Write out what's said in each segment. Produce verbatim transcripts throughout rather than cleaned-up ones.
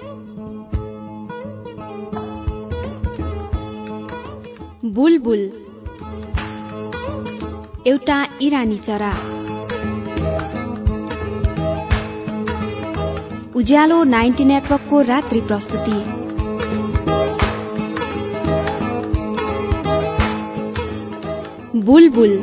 बुलबुल एउटा इरानी चरा। उज्यालो नाइन्टी नेटवर्कको रात्रि प्रस्तुति। बुलबुल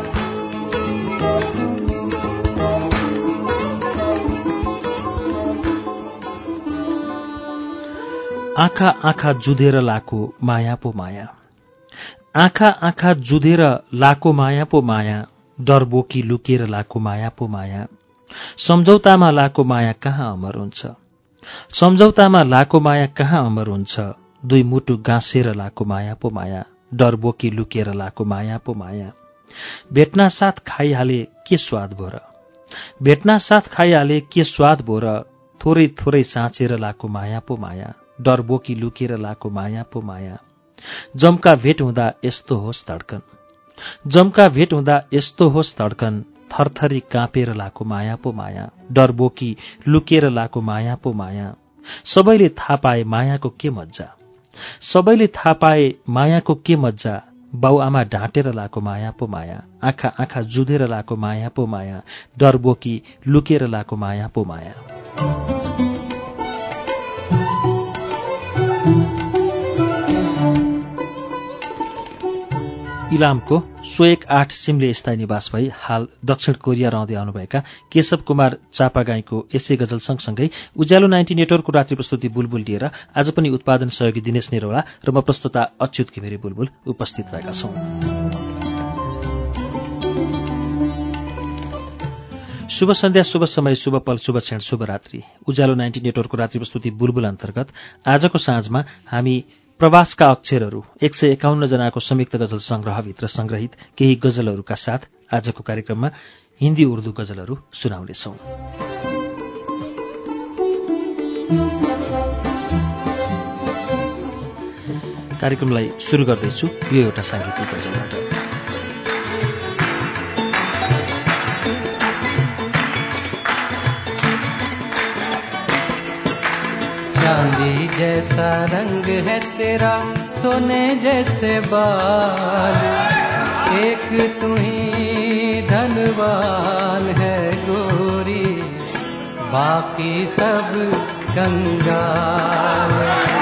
आँखा आँखा जुधेर लाको माया पो माया, आँखा आँखा जुधेर लाको माया पो माया, डर बोकी लुकेर लाको माया पो माया। सम्झौतामा लाको माया कहाँ अमर हुन्छ, सम्झौतामा लाको माया कहाँ अमर हुन्छ। दुई मुटु गाँसेर लाको माया पो माया, डर बोकी लुकेर लाको माया पो माया। भेट्ना साथ खाइहाले के स्वाद भो र, भेट्ना साथ खाइहाले के स्वाद भो र। थोरै थोरै साँचेर लाको माया पो माया, डर बोकी लुकेर लाको माया पो माया। जमका भेट हुँदा यस्तो होस् धड्कन, जमका भेट हुँदा यस्तो होस् धड्कन। थरथरी काँपेर लाको माया पो माया, डर बोकी लुकेर लाको माया पो माया। सबैले थाहा पाए मायाको के मज्जा, सबैले थाहा पाए मायाको के मज्जा। बाउ आमा ढाँटेर लाको माया पो माया, आँखा आँखा जुधेर लाको माया पो माया, डर बोकी लुकेर लाको माया पो माया। इलामको सो एक आठ सिमले स्थायी निवास भई हाल दक्षिण कोरिया रहँदै आउनुभएका केशव कुमार चापागाईको यसै गजल सँगसँगै उज्यालो नाइन्टी नेटवर्कको रात्रि प्रस्तुति बुलबुल लिएर आज पनि उत्पादन सहयोगी दिनेश निरौला र म प्रस्तुता अच्युत घिमिरे बुलबुल उपस्थित भएका छौं। शुभ सन्ध्या, शुभ समय, शुभ पल, शुभ क्षण, शुभ रात्रि। उज्यालो नाइन्टी नेटवर्कको रात्रि प्रस्तुति बुलबुल अन्तर्गत आजको साँझमा हामी प्रवासका अक्षरहरू एक सय एकाउन्न जनाको संयुक्त गजल संग्रहभित्र संग्रहित केही गजलहरूका साथ आजको कार्यक्रममा हिन्दी उर्दू गजलहरू सुनाउनेछौं। कार्यक्रमलाई सुरु गर्दैछु यो एउटा सांगीतिक गजलबाट। चांदी जैसा रंग है तेरा, सोने जैसे बाल, एक तू ही धनवान है गोरी, बाकी सब कंगाल।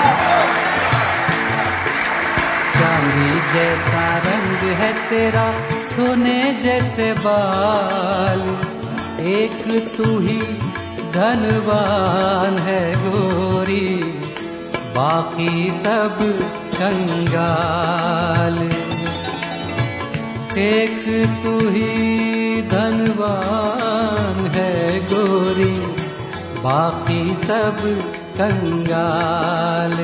चांदी जैसा रंग है तेरा, सोने जैसे बाल, एक तू ही धनवान है गोरी, बाकी सब कंगाल। एक तू ही धनवान है गोरी, बाकी सब कंगाल।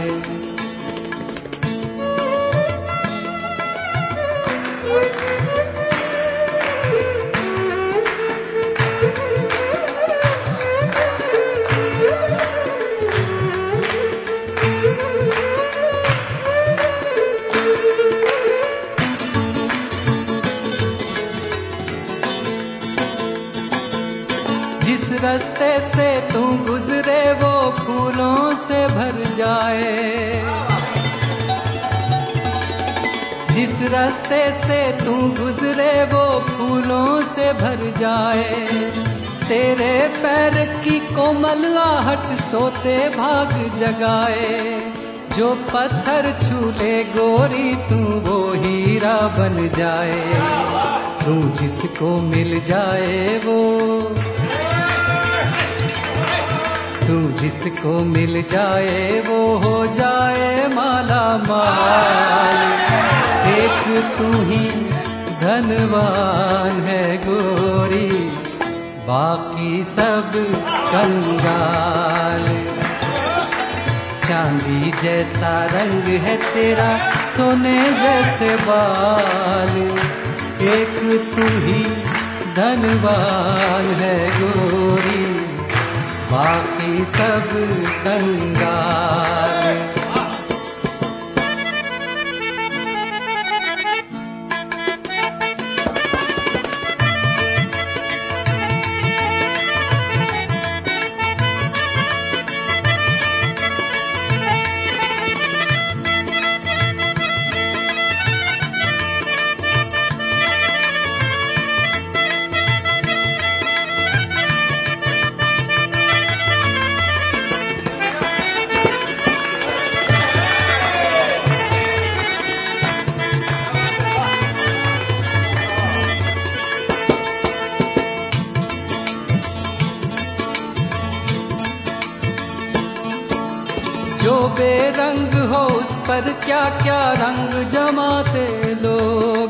रास्ते से तू गुजरे वो फूलों से भर जाए, जिस रास्ते से तू गुजरे वो फूलों से भर जाए। तेरे पैर की कोमल आहट सोते भाग जगाए, जो पत्थर छू ले गोरी तू वो हीरा बन जाए। तू जिसको मिल जाए वो, तू जिसको मिल जाए वो हो जाए माला माल। एक तू ही धनवान है गोरी, बाकी सब कंगाल। चांदी जैसा रंग है तेरा, सोने जैसे बाल, एक तू ही धनवान है गोरी, बाकी सब कंगाल। जो बेरंग हो उस पर क्या क्या रंग जमाते लोग,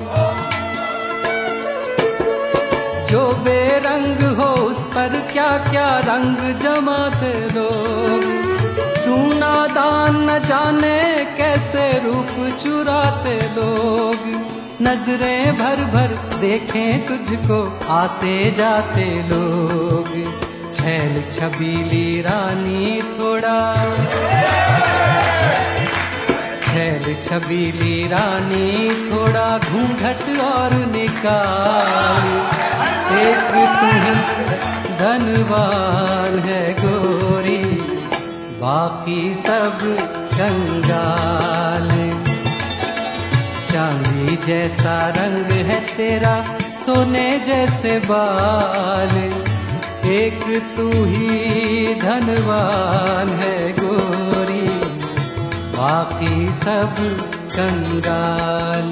जो बेरंग हो उस पर क्या क्या रंग जमाते लोग। तू नादान न जाने कैसे रूप चुराते लोग, नजरें भर भर देखें तुझको आते जाते लोग। छैल छबीली रानी थोड़ा, छैल छबीली रानी थोड़ा घूंघट और निकाल, एक तू ही धनवान है गोरी, बाकी सब कंगाल। चांदी जैसा रंग है तेरा, सोने जैसे बाल, एक तू ही धनवान है गोरी, बाकी सब कंगाल।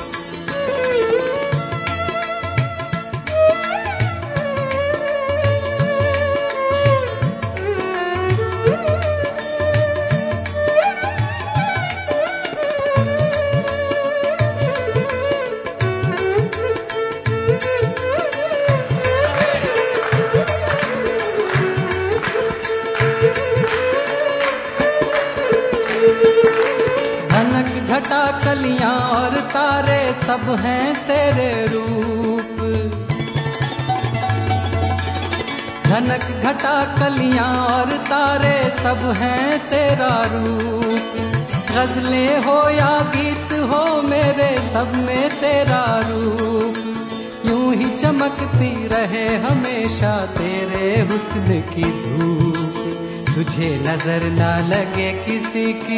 घटा कलियां और तारे सब हैं तेरे रूप, धनक घटा कलियां और तारे सब हैं तेरा रूप। गजलें हो या गीत हो मेरे सब में तेरा रूप, यूं ही चमकती रहे हमेशा तेरे हुस्न की धूप। तुझे नजर ना लगे किसी की,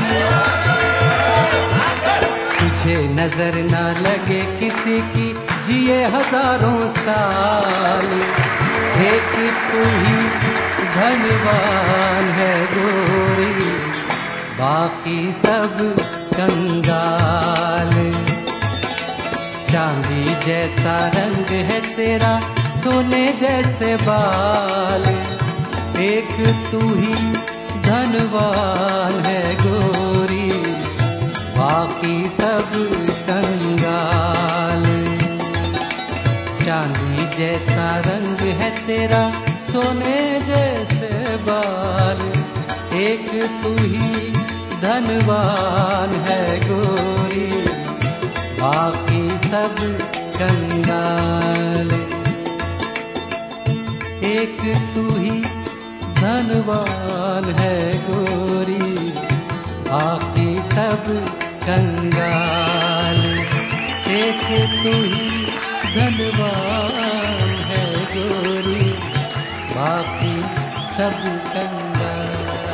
तुझे नजर ना लगे किसी की, जिए हजारों साल, एक तू ही धनवान है गोरी, बाकी सब कंगाल। चांदी जैसा रंग है तेरा, सोने जैसे बाल, एक तू ही धनवान है गोरी, बाकी सब कंगाल। चांदी जैसा रंग है तेरा, सोने जैसे बाल, एक तू ही धनवान है गोरी, बाकी सब कंगाल। एक तू ही धनवान है गोरी, बाकी सब कंगाल। एक तू ही धनवान है गोरी, बाकी सब कंगाल।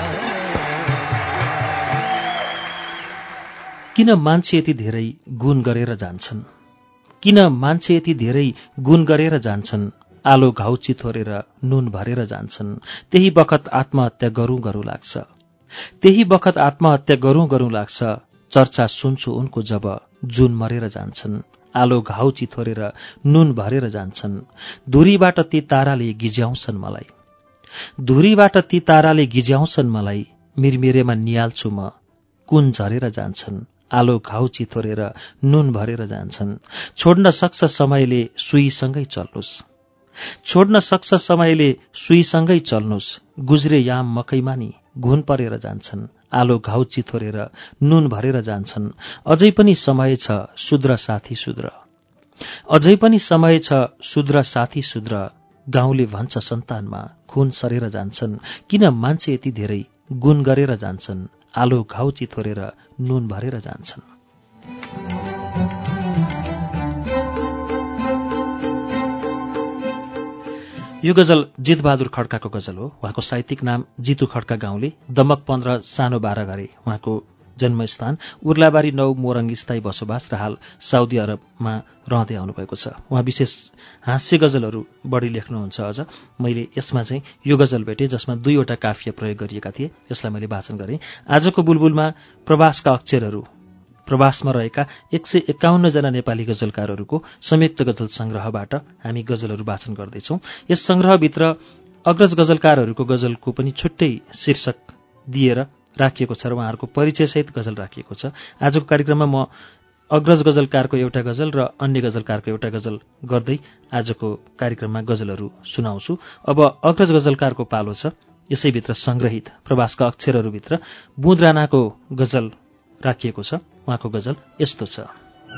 किन मान्छे यति धेरै गुण गरेर जान्छन्, किन मान्छे यति धेरै गुण गरेर जान्छन्, आलो घाउ चिथोरेर नुन भरेर जान्छन्। त्यही बखत आत्महत्या गरौँ गरौँ लाग्छ, त्यही बखत आत्महत्या गरौँ गरौँ लाग्छ। चर्चा सुन्छु उनको जब जुन मरेर जान्छन्, आलो घाउ चिथोरेर नुन भरेर जान्छन्। धुरीबाट ती ताराले गिज्याउँछन् मलाई, धुरीबाट ती ताराले गिज्याउँछन् मलाई। मिरमिरेमा निहाल्छु म, कुन झरेर जान्छन्, आलो घाउ चिथोरेर नुन भरेर जान्छन्। छोड्न सक्छ समयले सुईसँगै चल्नुस्, छोड्न सक्छ समयले सुईसँगै चल्नुस्। गुज्रे याम मकैमा नि घुन परेर जान्छन्, आलो घाउ चिथोरेर नुन भरेर जान्छन्। अझै पनि समय छ शुद्र साथी शुद्र, अझै पनि समय छ शुद्र साथी शुद्र। गाउँले भन्छ सन्तानमा खुन सरेर जान्छन्। किन मान्छे यति धेरै गुण गरेर जान्छन्, आलो घाउ चिथोरेर नुन भरेर जान्छन्। यो गजल जितबहादुर खड्काको गजल हो। उहाँको साहित्यिक नाम जितु खड्का गाउँले, दमक पन्ध्र सानो बाह्र घरे उहाँको जन्मस्थान, उर्लाबारी नौ मोरङ स्थायी बसोबास र हाल साउदी अरबमा रहँदै आउनुभएको छ। उहाँ विशेष हास्य गजलहरू बढी लेख्नुहुन्छ। अझ मैले यसमा चाहिँ यो गजल भेटेँ जसमा दुईवटा काफिया प्रयोग गरिएका थिए, यसलाई मैले वाचन गरेँ। आजको बुलबुलमा प्रवासका अक्षरहरू, प्रवासमा रहेका एक सय एकाउन्न जना नेपाली गजलकारहरूको संयुक्त गजल संग्रहबाट हामी गजलहरू वाचन गर्दैछौँ। यस संग्रहभित्र अग्रज गजलकारहरूको गजलको पनि छुट्टै शीर्षक दिएर राखिएको छ र उहाँहरूको परिचयसहित गजल राखिएको छ। आजको कार्यक्रममा म अग्रज गजलकारको एउटा गजल र अन्य गजलकारको एउटा गजल गर्दै आजको कार्यक्रममा गजलहरू सुनाउँछु। अब अग्रज गजलकारको पालो छ। यसैभित्र संग्रहित प्रवासका अक्षरहरूभित्र बुँद राणाको गजल राखिएको छ। उहाँको गजल यस्तो छ।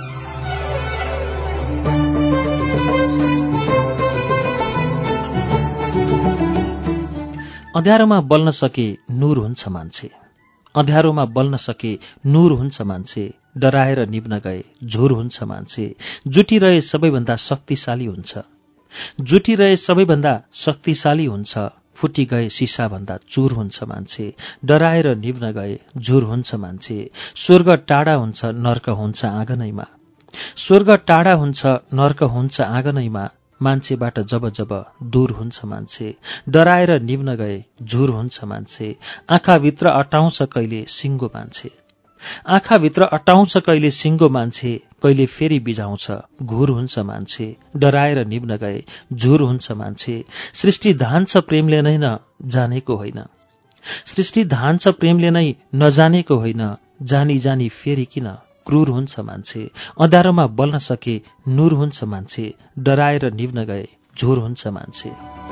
अँध्यारोमा बल्न सके नूर हुन्छ मान्छे, अँध्यारोमा बल्न सके नूर हुन्छ मान्छे, डराएर निभ्न गए झुर हुन्छ मान्छे, जुटिरहे सबैभन्दा शक्तिशाली हुन्छ, जुटिरहे सबैभन्दा शक्तिशाली हुन्छ, फुटी गए सिसाभन्दा चूर हुन्छ मान्छे, डराएर निभ्न गए झुर हुन्छ मान्छे, स्वर्ग टाढा हुन्छ नर्क हुन्छ आँगनैमा, स्वर्ग टाढा हुन्छ नर्क हुन्छ आँगनैमा, मान्छेबाट जब जब दूर हुन्छ मान्छे, डराएर निभ्न गए झुर हुन्छ मान्छे, आँखाभित्र अटाउँछ कहिले सिङ्गो मान्छे, आँखाभित्र अटाउँछ कहिले सिङ्गो मान्छे, कहिले फेरि बिझाउँछ घुर हुन्छ मान्छे, डराएर निभ्न गए झुर हुन्छ मान्छे, सृष्टि धान्छ प्रेमले नै न जानेको होइन, सृष्टि धान्छ प्रेमले नै नजानेको होइन, जानी जानी फेरि किन क्रूर हुन्छ मान्छे, अँध्यारोमा बल्न सके नूर हुन्छ मान्छे, डराएर निभ्न गए झुर हुन्छ मान्छे।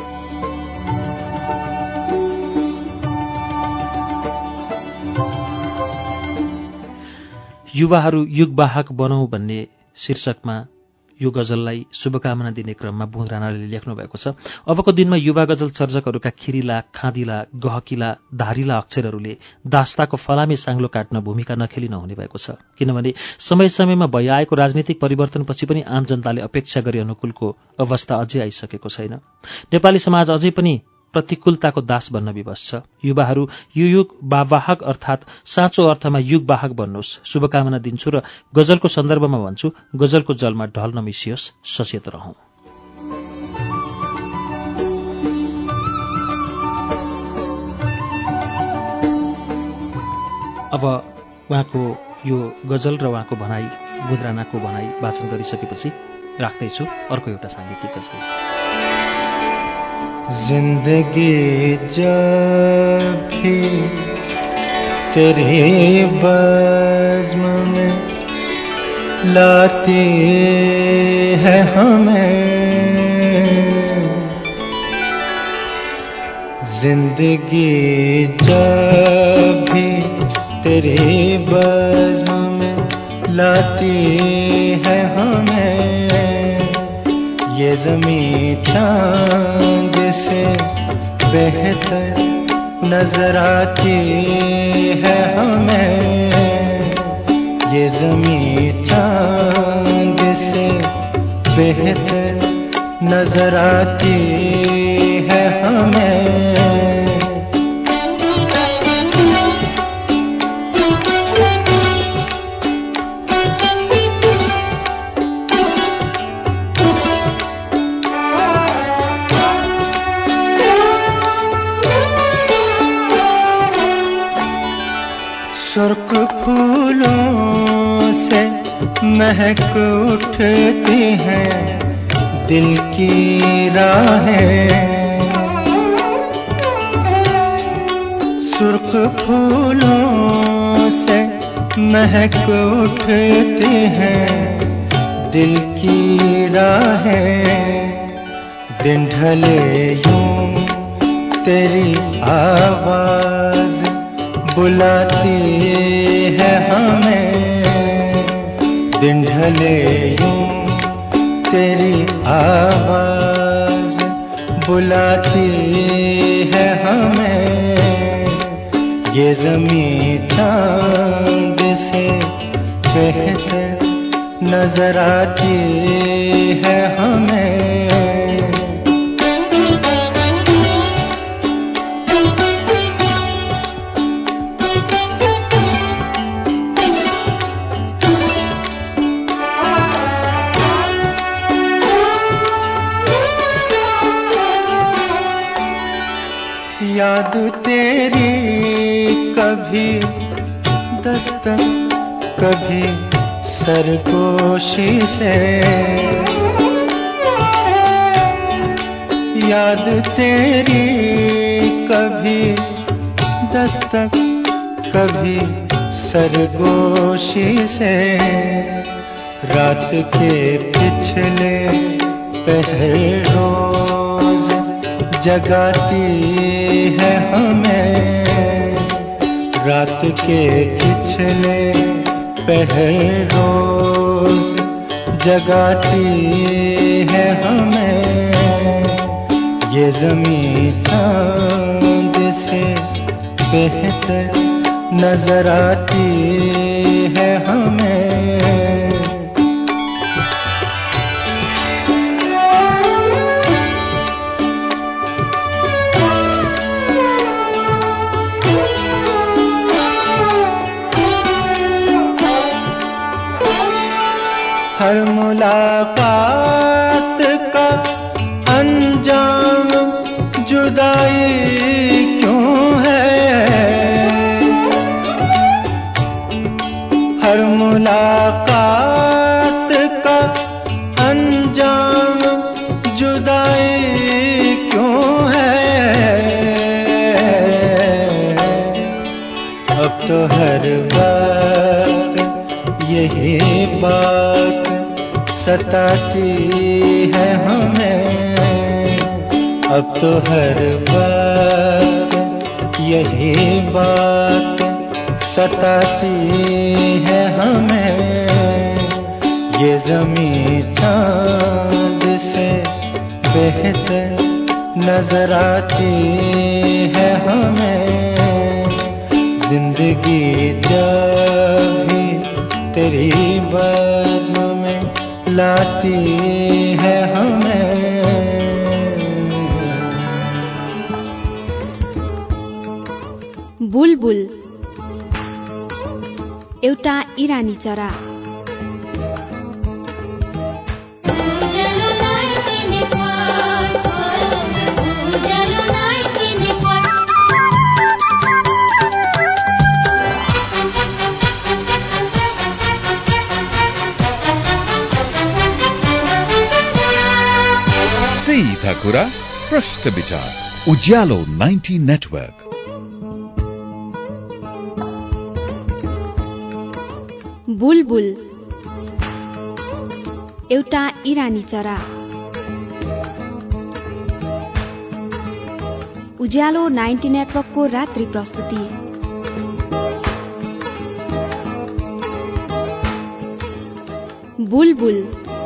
युवाहरू युगवाहक बनौं भन्ने शीर्षकमा यो गजललाई शुभकामना दिने क्रममा बुँद राणाले लेख्नु भएको छ। अबको दिनमा युवा गजल सर्जकहरूका खिरिला, खाँदिला, गहकिला, धारिला अक्षरहरूले दास्ताको फलामे साङ्लो काट्न भूमिका नखेली नहुने भएको छ। किनभने समय समयमा भइआएको राजनीतिक परिवर्तनपछि पनि आम जनताले अपेक्षा गरे अनुकूलको अवस्था अझै आइसकेको छैन। नेपाली समाज अझै पनि प्रतिकूलताको दास बन्न विवश छ। युवाहरू यो युग वाहक अर्थात् साँचो अर्थमा युगवाहक बन्नुहोस् शुभकामना दिन्छु र गजलको सन्दर्भमा भन्छु, गजलको जलमा ढल नमिसियोस्, सचेत रहौं। अब उहाँको यो गजल र उहाँको भनाई, बुँद राणाको भनाई वाचन गरिसकेपछि राख्दैछु अर्को एउटा साङ्गीतिक गजल। जिंदगी जब भी तेरे बज़्म में लाती है हमें, जिंदगी जब भी तेरे बज़्म में लाती है हमें, ये ज़मीं चांद से बेहतर नजर आती है हमें, ये ज़मीं चांद से बेहतर नजर आती है हमें। सुर्ख फूलों से महक उठती हैं दिल की राहें, सुर्ख फूलों से महक उठती हैं दिल की राहें, दिन ढले यूं तेरी आवाज बुलाती है हमें, दिन ढले यूं तेरी आवाज बुलाती है हमें, ये ज़मीं चांद से बेहतर नजर आती है हमें। याद तेरी कभी दस्तक कभी सरगोशी से, याद तेरी कभी दस्तक कभी सरगोशी से रात के पिछले पहर रोज जगाती है हमें, रात के पिछले पहर रोज जगाती है हमें। ये ज़मीं चाँद से बेहतर नजर आती है हमें। हर मुलाकात का अंजाम जुदाई क्यों है, हर मुलाकात का अंजाम जुदाई क्यों है। अब तो हर वक्त यही बात सताती है हमें, अब तो हर वक्त यही बात सताती है हमें। ये ज़मीं चाँद से बेहतर नजर आती है हमें। जिंदगी जब भी तेरी बज़्म में लाती है हमें। बुलबुल एउटा इरानी चरा। सीधा कुरा प्रश्न विचार उज्यालो नाइन्टी नेटवर्क। बुलबुल एउटा इरानी चरा। उज्यालो नाइन्टी नेटवर्कको रात्रि प्रस्तुति। बुलबुल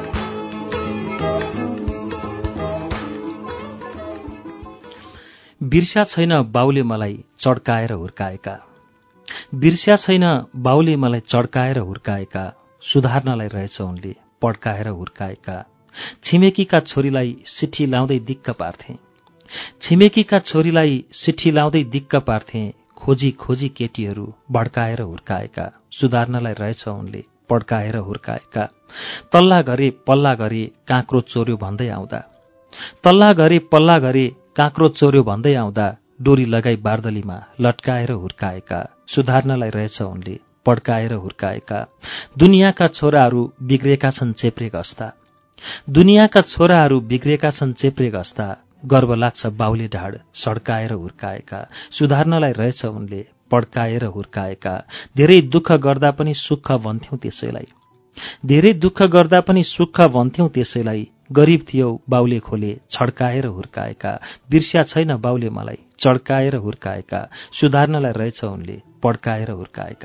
बिर्स्या छैन बाउले मलाई चड्काएर हुर्काएका, बिर्स्या छैन बाउले मलाई चड्काएर हुर्काएका, सुधार्नलाई रहेछ उनले पड्काएर हुर्काएका। छिमेकीका छोरीलाई सिठी लाउँदै दिक्क पार्थे, छिमेकीका छोरीलाई सिठी लाउँदै दिक्क पार्थे, खोजी खोजी केटीहरू भड्काएर हुर्काएका, सुधार्नलाई रहेछ उनले पड्काएर हुर्काएका। तल्ला घरे पल्ला घरे काँक्रो चोर्यो भन्दै आउँदा, तल्ला घरे पल्ला घरे काँक्रो चोर्यो भन्दै आउँदा, डोरी लगाई बार्दलीमा लट्काएर हुर्काएका, सुधार्नलाई रहेछ उनले पड्काएर हुर्काएका। दुनियाँका छोराहरू बिग्रेका छन् चेप्रे गस्ता, दुनियाँका छोराहरू बिग्रेका छन् चेप्रे गस्ता, गर्व लाग्छ बाउले ढाड सड्काएर हुर्काएका, सुधार्नलाई रहेछ उनले पड्काएर हुर्काएका। धेरै दुःख गर्दा पनि सुख भन्थ्यौं त्यसैलाई, धेरै दुःख गर्दा पनि सुख भन्थ्यौं त्यसैलाई, गरीब थियो बाउले खोले छड्काएर हुर्काएका। बिर्स्या छैन बाउले मलाई चड्काएर हुर्काएका, सुधार्नलाई रहेछ उनले पड्काएर हुर्काएका।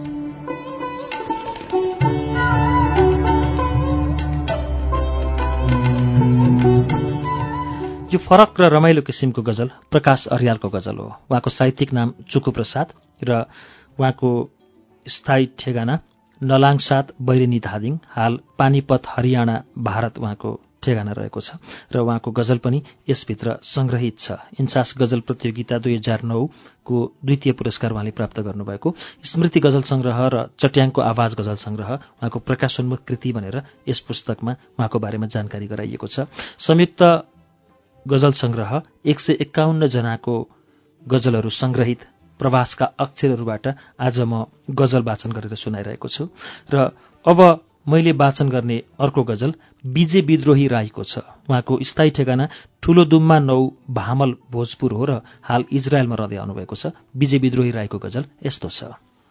यो फरक र रमाइलो किसिमको गजल प्रकाश अर्यालको गजल हो। उहाँको साहित्यिक नाम चुकु प्रसाद र उहाँको स्थायी ठेगाना नलाङसाद बैरेनी धादिङ, हाल पानीपत हरियाणा भारत उहाँको ठेगाना रहेको छ र उहाँको गजल पनि यसभित्र संग्रहित छ। इन्सास गजल प्रतियोगिता दुई हजार नौको द्वितीय पुरस्कार उहाँले प्राप्त गर्नुभएको स्मृति गजल संग्रह र चट्याङको आवाज गजल संग्रह उहाँको प्रकाशोन्मुख कृति भनेर यस पुस्तकमा उहाँको बारेमा जानकारी गराइएको छ। संयुक्त गजल संग्रह एक सय एक्काउन्न जनाको गजलहरू संग्रहित प्रवासका अक्षरहरूबाट आज म गजल वाचन गरेर सुनाइरहेको छु र अब मैले वाचन गर्ने अर्को गजल विजय विद्रोही राईको छ। उहाँको स्थायी ठेगाना ठूलो दुम्मा नौ भामल भोजपुर हो र हाल इजरायलमा रहँदै आउनुभएको छ। विजय विद्रोही राईको गजल यस्तो छ।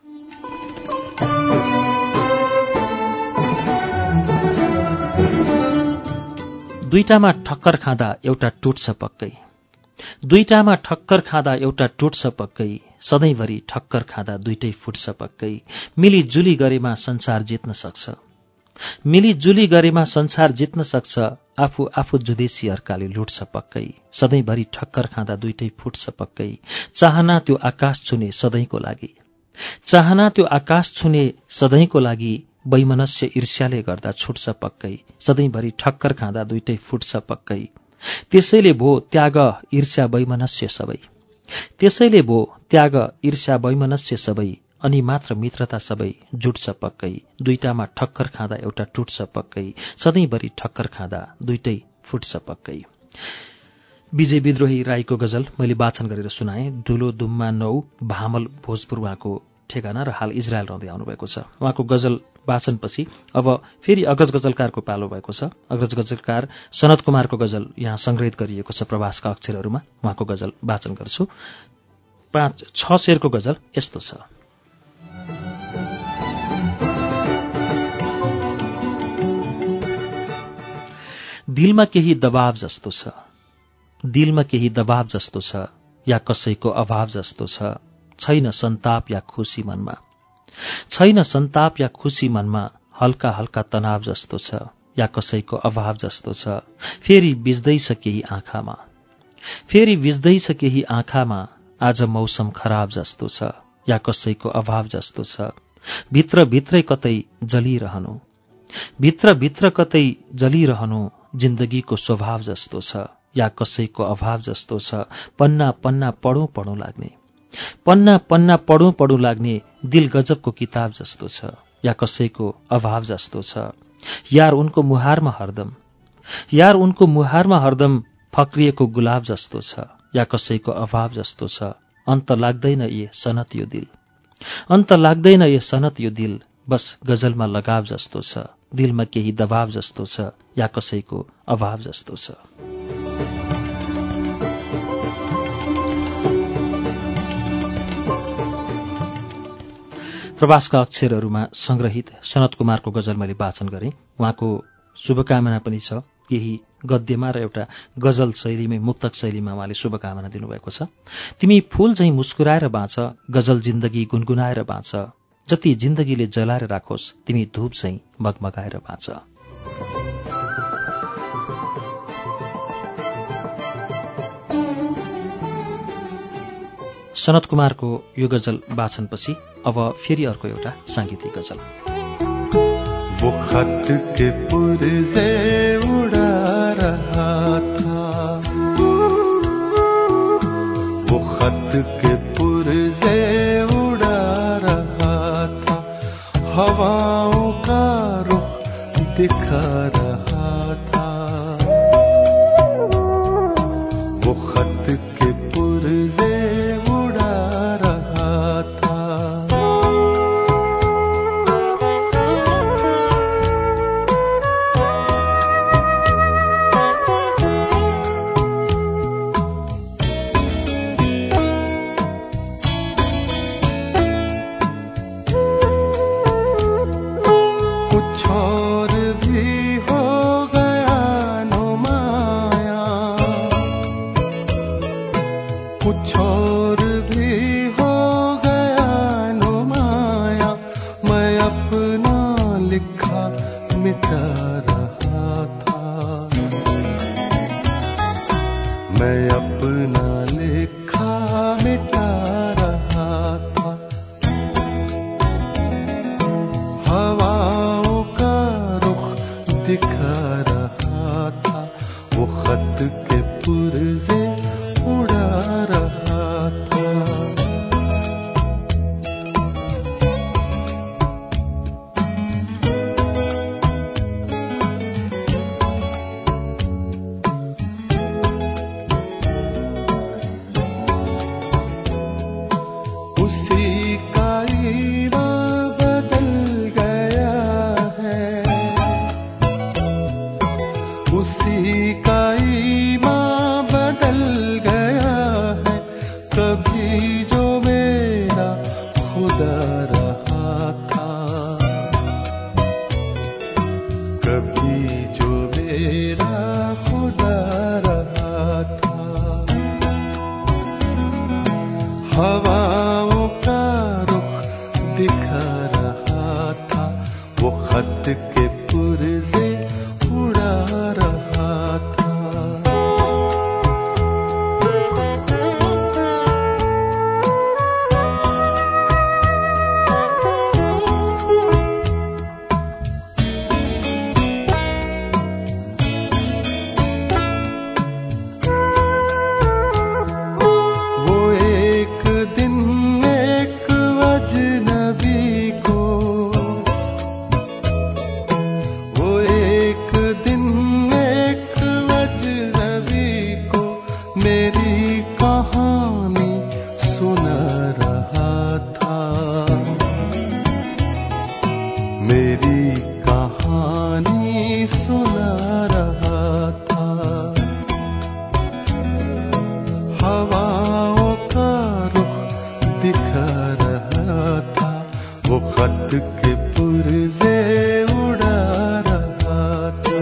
दुईटामा ठक्कर खाँदा एउटा टुट्छ पक्कै, दुईटामा ठक्कर खाँदा एउटा टुट्छ पक्कै, सधैँभरि ठक्कर खाँदा दुईटै फुट्छ पक्कै। मिलीजुली गरेमा संसार जित्न सक्छ, मिलीजुली गरेमा संसार जित्न सक्छ, आफू आफू जुदेशी अर्काले लुट्छ पक्कै, सधैँभरि ठक्कर खाँदा दुईटै फुट्छ पक्कै। चाहना त्यो आकाश छुने सधैँको लागि, चाहना त्यो आकाश छुने सधैँको लागि, वैमनस्य ईर्ष्याले गर्दा छुट्छ पक्कै, सधैँभरि ठक्कर खाँदा दुईटै फुट्छ पक्कै। त्यसैले भो त्याग ईर्ष्या वैमनस्य सबै, त्यसैले भो त्याग ईर्ष्या वैमनस्य सबै, अनि मात्र मित्रता सबै जुट्छ पक्कै। दुईटामा ठक्कर खाँदा एउटा टुट्छ पक्कै, सधैँभरि ठक्कर खाँदा दुईटै फुट्छ पक्कै। विजय विद्रोही राईको गजल मैले वाचन गरेर सुनाएँ। धुलो दुम्मा नौ भामल भोजपुर उहाँको ठेगाना र हाल इजरायल रहँदै आउनुभएको छ। उहाँको गजल वाचनपछि अब फेरि अग्रज गजलकारको पालो भएको छ। अग्रज गजलकार सनत कुमारको गजल यहाँ संग्रहित गरिएको छ प्रवासका अक्षरहरूमा। उहाँको गजल वाचन गर्छु। पाँच छ शेरको गजल यस्तो छ। दिलमा केही दबाव जस्तो छ, दिलमा केही दबाव जस्तो छ, या कसैको अभाव जस्तो छ, छैन सन्ताप या खुसी मनमा, छैन सन्ताप या खुसी मनमा, हल्का हल्का तनाव जस्तो छ, या कसैको अभाव जस्तो छ। फेरि बिज्दैछ केही आँखामा, फेरि बिज्दैछ केही आँखामा, आज मौसम खराब जस्तो छ, या कसैको अभाव जस्तो छ। भित्र भित्रै कतै जलिरहनु, भित्र भित्र कतै जलिरहनु, जिन्दगीको स्वभाव जस्तो छ, या कसैको अभाव जस्तो छ। पन्ना पन्ना पढौं पढौं लाग्ने, पन्ना पन्ना पढौं पढौं लाग्ने, दिल गजबको किताब जस्तो छ, या कसैको अभाव जस्तो छ। यार उनको मुहारमा हरदम, यार उनको मुहारमा हरदम फक्रिएको गुलाब जस्तो छ, या कसैको अभाव जस्तो छ। अन्त लाग्दैन ये सनत यो दिल, अन्त लाग्दैन ये सनत यो दिल, बस गजलमा लगाव जस्तो छ। दिलमा केही दबाव जस्तो छ, या कसैको अभाव जस्तो छ। प्रवासका अक्षरहरूमा संग्रहित सनत कुमारको गजल मैले वाचन गरेँ। उहाँको शुभकामना पनि छ केही गद्यमा र एउटा गजल शैलीमै मुक्तक शैलीमा उहाँले शुभकामना दिनुभएको छ। तिमी फूल झैं मुस्कुराएर बाँच, गजल जिन्दगी गुनगुनाएर बाँच, जति जिन्दगीले जलाएर राखोस्, तिमी धूप झैं मगमगाएर बाँच। सनत कुमारको यो गजल वाचनपछि अब फेरि अर्को एउटा सांगीतिक गजल। वो खत के पुर्जे उड़ा रहा था, वो खत के पुर्जे उड़ा रहा था, हवाओं का रुख दिखा रहा था। वो खत के पुर्जे उसी का ईवा बदल गया है। वो खत के पुर्जे उड़ा रहा था।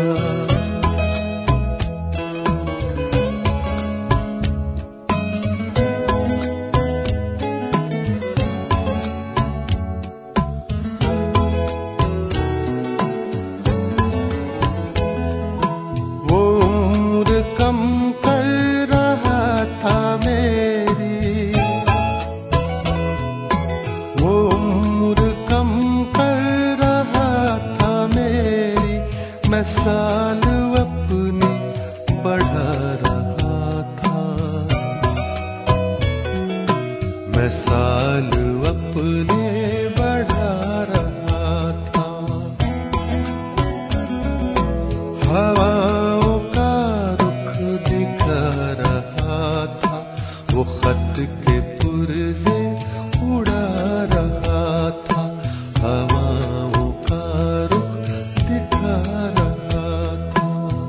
वो उम्र कम कर रहा था मेरी, वो उम्र कम कर रहा था मेरी, मैं साल अपनी बढ़ा रहा था, मैं साल अपने बढ़ा रहा था। हवाओं का रुख दिखा रहा था, वो खत के पुर्जे उड़ा रहा था, हवाओं का रुख दिखा रहा था।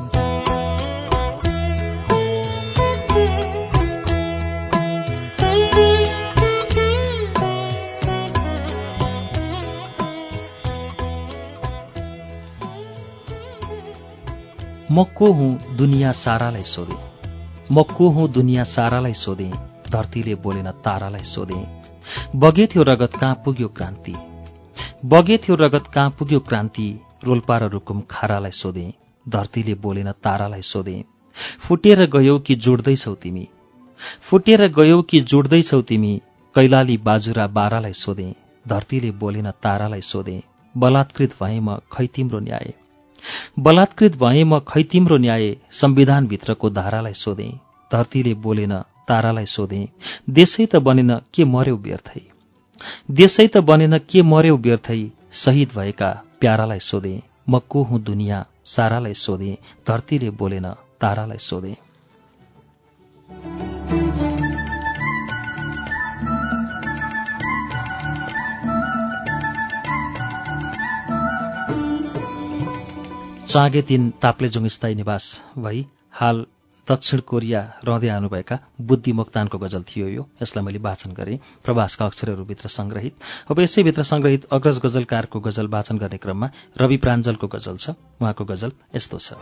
म को हुँ दुनियाँ सारालाई सोधे, म को हुँ दुनियाँ सारालाई सोधे, धरतीले बोलेन तारालाई सोधे। बगे थियो रगत कहाँ पुग्यो क्रान्ति, बगे थियो रगत कहाँ पुग्यो क्रान्ति, रोल्पा र रुकुम खारालाई सोधे, धरतीले बोलेन तारालाई सोधे। फुटेर गयौ कि जोड्दैछौ तिमी, फुटेर गयौ कि जोड्दैछौ तिमी, कैलाली बाजुरा बारालाई सोधे, धरतीले बोलेन तारालाई सोधे। बलात्कृत भए म खै तिम्रो न्याय, बलात्कृत भए म खै तिम्रो न्याय, संविधानभित्रको धारालाई सोधे, धरतीले बोलेन तारालाई सोधे। देशै त बनेन के मर्यौ व्यर्थै, देशै त बनेन के मर्यौ व्यर्थै, शहीद भएका प्यारालाई सोधे। म को हुँ दुनियाँ सारालाई सोधे, धरतीले बोलेन तारालाई सोधे। चाँगे तीन ताप्लेजुङ स्थायी निवास भई हाल दक्षिण कोरिया रहँदै आउनुभएका बुद्धि मोक्तानको गजल थियो यो। यसलाई मैले वाचन गरेँ प्रवासका अक्षरहरूभित्र संग्रहित। अब यसैभित्र संग्रहित अग्रज गजलकारको गजल वाचन गर्ने क्रममा रवि प्राञ्जलको गजल छ। उहाँको गजल यस्तो छ।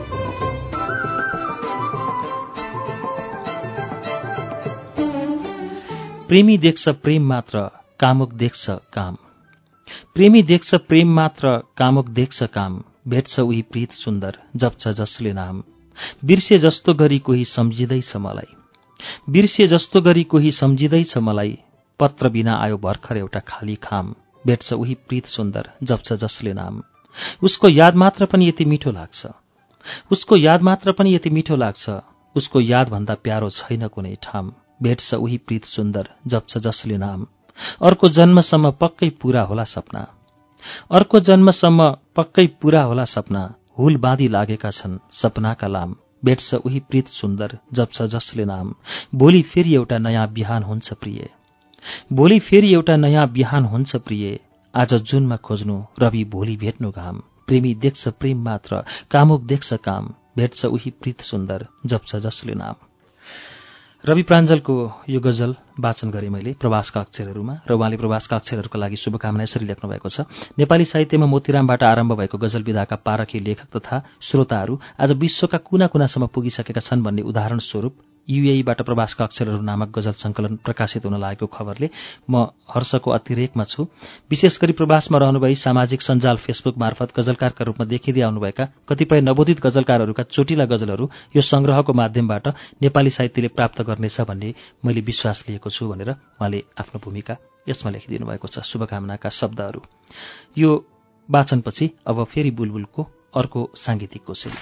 प्रेमी देख्छ प्रेम मात्र, कामुक देख्छ काम, प्रेमी देख्छ प्रेम मात्र, कामुक देख्छ काम, भेट्छ उही प्रीत सुन्दर, जप्छ जसले नाम। बिर्से जस्तो गरी कोही सम्झिँदैछ मलाई, बिर्से जस्तो गरी कोही सम्झिँदैछ मलाई, पत्र बिना आयो भर्खर एउटा खाली खाम, भेट्छ उही प्रीत सुन्दर, जप्छ जसले नाम। उसको याद मात्र पनि यति मिठो लाग्छ, उसको याद मात्र पनि यति मिठो लाग्छ, उसको यादभन्दा प्यारो छैन कुनै ठाम, भेट्छ उही प्रीत सुन्दर, जप्छ जसले नाम। अर्को जन्मसम्म पक्कै पूरा होला सपना, अर्को जन्मसम्म पक्कै पूरा होला सपना, हुल बाँधी लागेका छन् सपनाका लाम, भेट्छ उही प्रीत सुन्दर, जप्छ जसले नाम। भोलि फेरि एउटा नयाँ बिहान हुन्छ प्रिय, भोलि फेरि एउटा नयाँ बिहान हुन्छ प्रिय, आज जुनमा खोज्नु रवि भोलि भेट्नु घाम, प्रेमी देख्छ प्रेम मात्र, कामुक देख्छ काम, भेट्छ उही प्रीत सुन्दर, जप्छ जसले नाम। रवि प्राञ्जलको यो गजल वाचन गरेँ मैले प्रवासका अक्षरहरूमा र उहाँले प्रवासका अक्षरहरूका लागि शुभकामना यसरी लेख्नु भएको छ। नेपाली साहित्यमा मोतीरामबाट आरम्भ भएको गजल विधाका पारखी लेखक तथा श्रोताहरू आज विश्वका कुना कुनासम्म पुगिसकेका छन् भन्ने उदाहरण स्वरूप युएईबाट प्रवासका अक्षरहरू नामक गजल संकलन प्रकाशित हुन लागेको खबरले म हर्षको अतिरेकमा छु। विशेष गरी प्रवासमा रहनुभई सामाजिक सञ्जाल फेसबुक मार्फत गजलकारका रूपमा देखिँदै आउनुभएका कतिपय नवोदित गजलकारहरूका चोटिला गजलहरू यो संग्रहको माध्यमबाट नेपाली साहित्यले प्राप्त गर्नेछ भन्ने मैले विश्वास लिएको छु भनेर उहाँले आफ्नो भूमिका यसमा लेखिदिनु भएको छ। शुभकामनाका शब्दहरू। यो वाचनपछि अब फेरि बुलबुलको अर्को साङ्गीतिक कोसेली।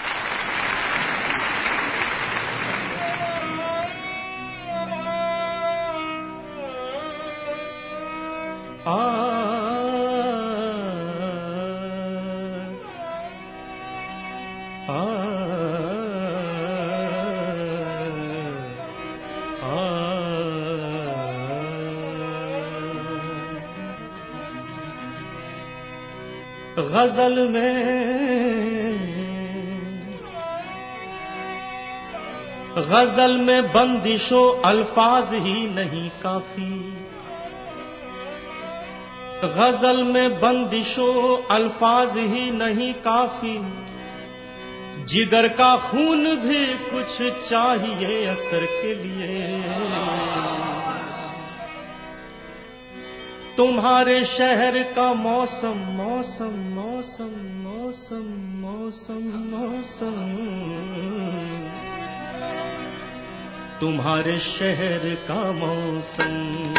गजल में गजल में बंदिशो अल्फाज ही नहीं काफी, गजल में बंदिशों अल्फाज ही नहीं काफी, जिगर का खून भी कुछ चाहिए असर के लिए। तुम्हारे शहर का मौसम मौसम मौसम मौसम मौसम मौसम तुम्हारे शहर का मौसम।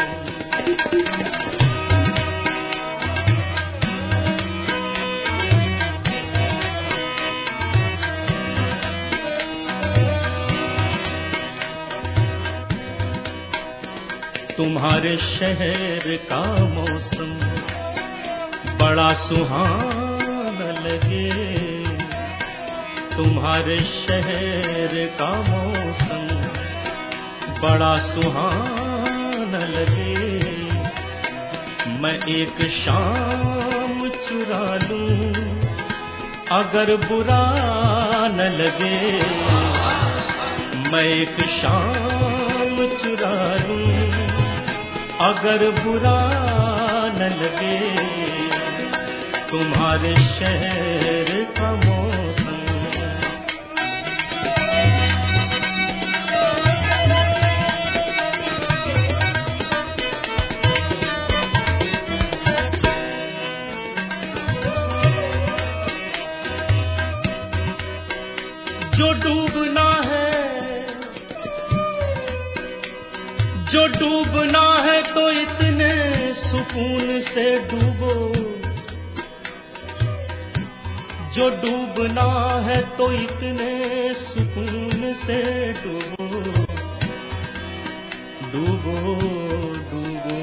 तुम्हारे शहर का मौसम बड़ा सुहाना लगे, तुम्हारे शहर का मौसम बड़ा सुहाना लगे। मैं एक शाम चुरा लूं अगर बुरा न लगे, मैं एक शाम चुरा लूं अगर बुरा न लगे। तुम्हारे शहर का मौसम। जो डूबना है जो डूबना है तो इतने सुकून से डूबो, जो डूबना है तो इतने सुकून से डूबो, डूबो डूबो।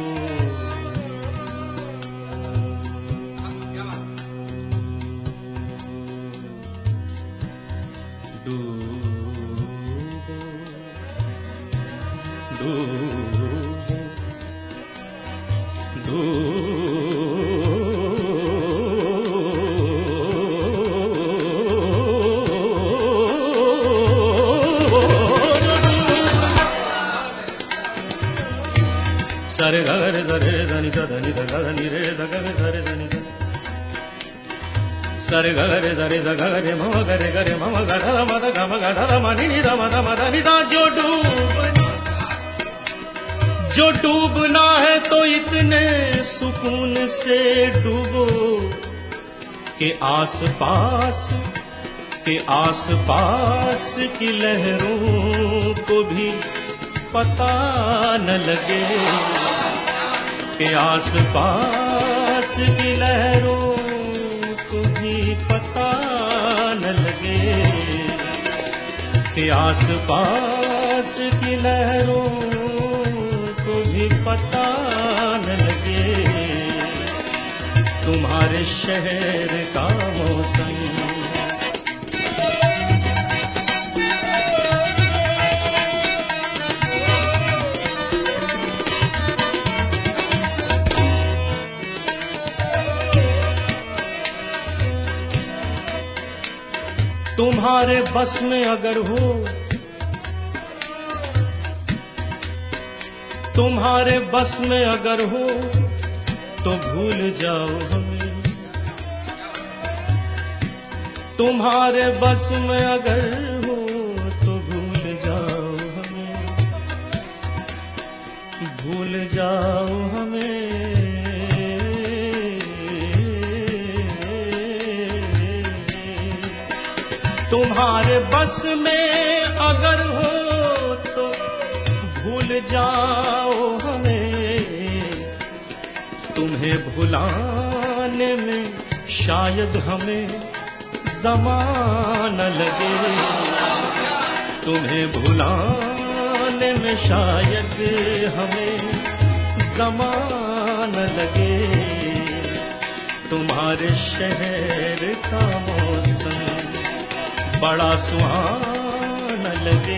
सरे गरे सरे धनी धनी धनी रे धगरे सरे धनी सरे गरे सरे धगरे मम गरे गरे मम गधर मद गम गधर मनि नि ध मद मद नि ध। जो डूबना जो डूबना है तो इतने सुकून से डूबो के आस पास के आस पास की लहरों को भी पता न लगे, के आस पास की लहरों को भी पता न लगे, के आस पास की लहरों को भी पता न लगे। तुम्हारे शहर का मौसम। तुम्हारे बस में अगर हो तुम्हारे बस में अगर हो तो भूल जाओ हमें, तुम्हारे बस में अगर हो तो भूल जाओ हमें, भूल जाओ हमें। तुम्हारे बस में अगर हो तो भूल जाओ हमें, तुम्हें भुलाने में शायद हमें ज़माना लगे, तुम्हें भुलाने में शायद हमें ज़माना लगे। तुम्हारे शहर का मौसम बड़ा सुहाना लगे।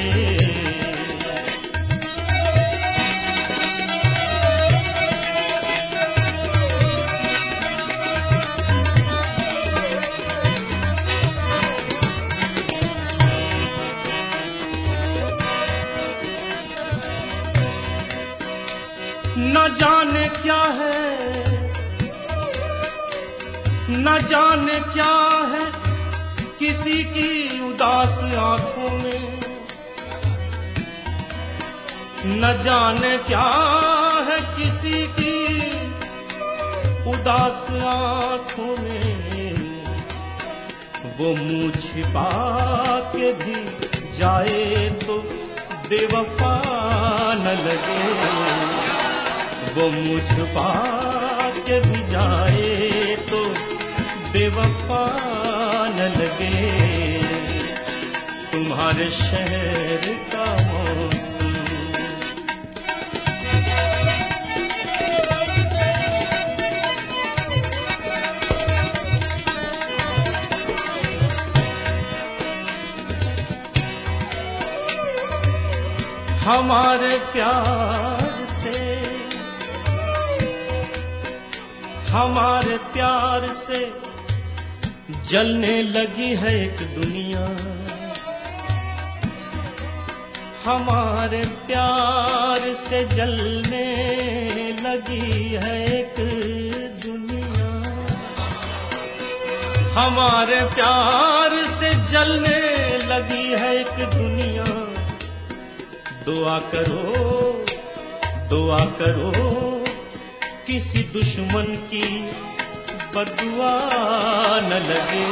न जाने क्या है न जाने क्या है किसी की उदास आंखों में, न जाने क्या है किसी की उदास आंखों में, वो मुंह छिपा के भी जाए तो बेवफा न लगे, वो मुंह छिपा के भी जाए तो बेवफा न लगे। तुम्हारे शहर का मौसम हमारे प्यार से, हमारे प्यार से जलने लगी है एक दुनिया, हमारे प्यार से जलने लगी है एक दुनिया, हमारे प्यार से जलने लगी है एक दुनिया। दुआ करो, दुआ करो किसी दुश्मन की बदुआ न लगे,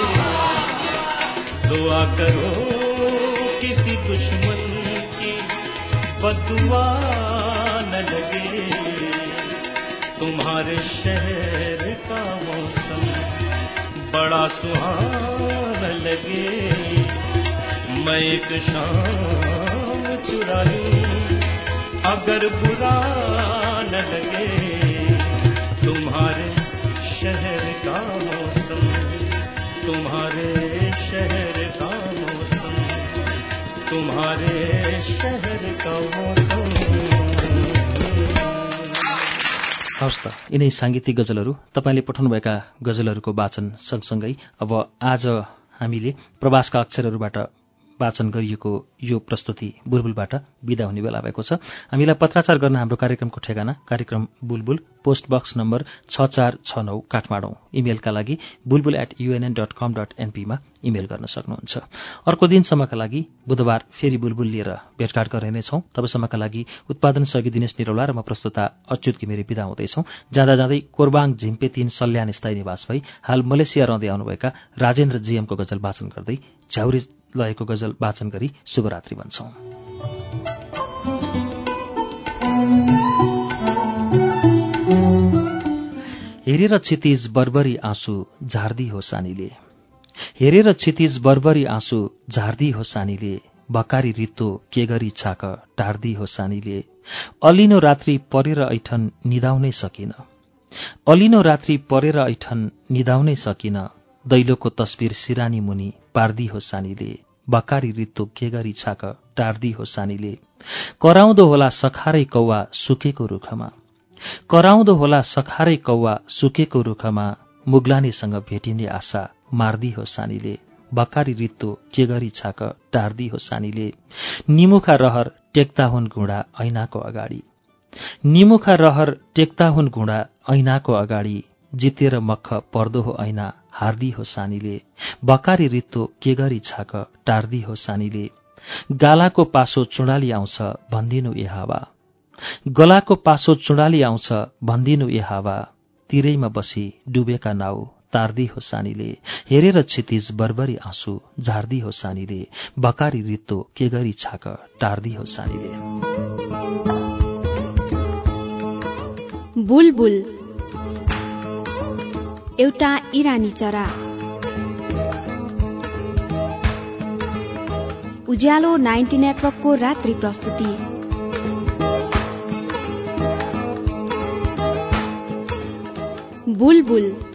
दुआ करो किसी दुश्मन की बदुआ न लगे। तुम्हारे शहर का मौसम बड़ा सुहाना लगे, मैं एक शाम चुरा लूं अगर बुरा न लगे। तुम्हारे शहर का मौसम, तुम्हारे शहर का मौसम, तुम्हारे शहर का मौसम। हवस् त, यिनै साङ्गीतिक गजलहरू तपाईँले पठाउनुभएका गजलहरूको वाचन सँगसँगै अब आज हामीले प्रवासका अक्षरहरूबाट वाचन गरिएको यो प्रस्तुति बुलबुलबाट बिदा हुने बेला भएको छ। हामीलाई पत्राचार गर्न हाम्रो कार्यक्रमको ठेगाना कार्यक्रम बुलबुल, पोस्ट बक्स नम्बर छ चार छ नौ काठमाडौँ, इमेलका लागि bulbul at UNN dot com dot एनपीमा इमेल गर्न सक्नुहुन्छ। अर्को दिनसम्मका लागि बुधबार फेरि बुलबुल लिएर भेटघाट गर्ने नै छौँ। तबसम्मका लागि उत्पादन सहयोगी दिनेश निरौला र म प्रस्तुता अच्युत घिमिरे बिदा हुँदैछौँ। जाँदा जाँदै कोरबाङ झिम्पे तीन सल्यान स्थायी निवास भई हाल मलेसिया रहँदै आउनुभएका राजेन्द्र जीएमको गजल वाचन गर्दै झ्याउरी लयको गजल वाचन गरी शुभरात्रि भन्छौं। हेरेर क्षितिज बर्बरी आँसु झार्दी हो सानीले, हेरेर क्षितिज बर्बरी आँसु झार्दी हो सानीले, बकारी रित्तो के गरी छाक टार्दी हो सानीले। अलिनो रात्रि परेर ऐठन निदाउनै सकिन, अलिनो रात्रि परेर ऐठन निदाउनै सकिन, दैलोको तस्बिर सिरानी मुनि पार्दी हो सानीले, बकारी रित्तो के गरी छाक टार्दी हो सानीले। कराउँदो होला सखारै कौवा सुकेको रुखमा, कराउँदो होला सखारै कौवा सुकेको रुखमा, मुग्लानीसँग भेटिने आशा मार्दी हो सानीले, बकारी रित्तो के गरी छाक टार्दी हो सानीले। निमुखा रहर टेक्ता हुन् घुँडा ऐनाको अगाडि, निमुखा रहर टेक्ता हुन् घुँडा ऐनाको अगाडि, जितेर मख पर्दो हो ऐना हार्दी हो सानीले, बकारी रित्तो के गरी छाक टार्दी हो सानीले। गालाको पासो चुडाली आउँछ भन्दिनु ए हावा, गलाको पासो चुडाली आउँछ भन्दिनु ए हावा, तिरैमा बसी डुबेका नाउ तार्दी हो सानीले, हेरेर क्षितिज बर्बरी आँसु झार्दी हो सानीले, बकारी रित्तो के गरी छाक टार्दी हो सानीले। बुलबुल एउटा इरानी चरा, उज्यालो नाइन्टी नेटवर्कको रात्रि प्रस्तुति। बुलबुल